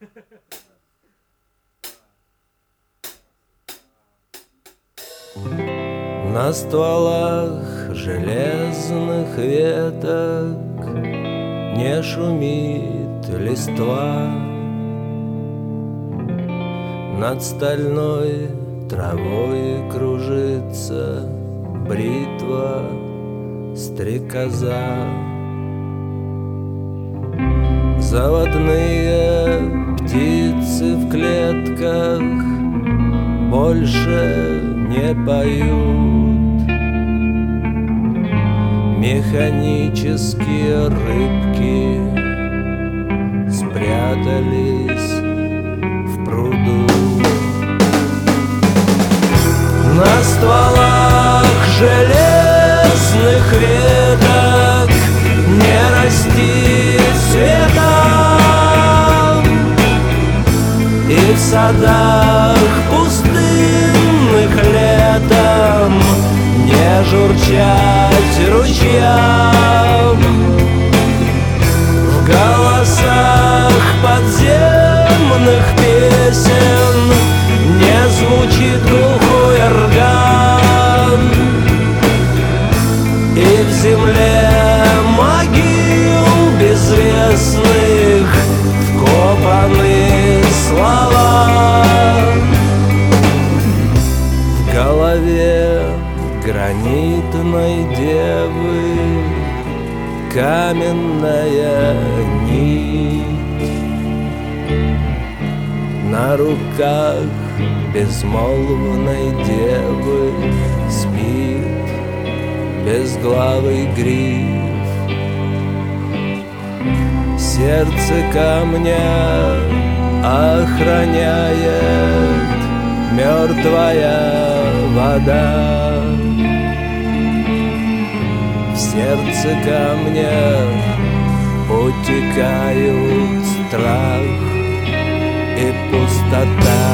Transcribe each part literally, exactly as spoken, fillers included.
На стволах железных веток не шумит листва, над стальной травой кружится бритва стрекоза. Заводные птицы в клетках больше не поют, механические рыбки спрятались в пруду. На стволах железных веток не растит цвета, и в садах пустынных летом не журчать ручьям. В голосах подземных песен не звучит глухой орган, и в земле могил безвестных вкопаны слова. В голове гранитной девы каменная нить, на руках безмолвной девы спит безглавый гриф. Сердце камня охраняет мертвая вода. В сердце камня утекают страх и пустота.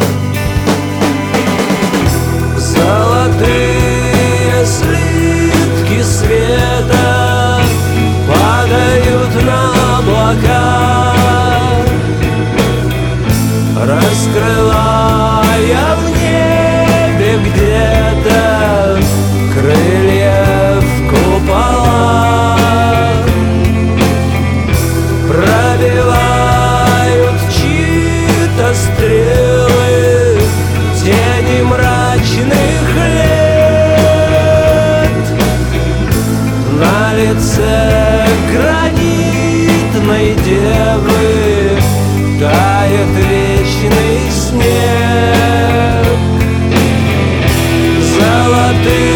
Золотые слитки света падают на облака, раскрывая в небе где-то крыльев купола. Пробивают чьи-то стрелы тени мрачных лет. На лице гранитной девы тает вечный снег. Золотые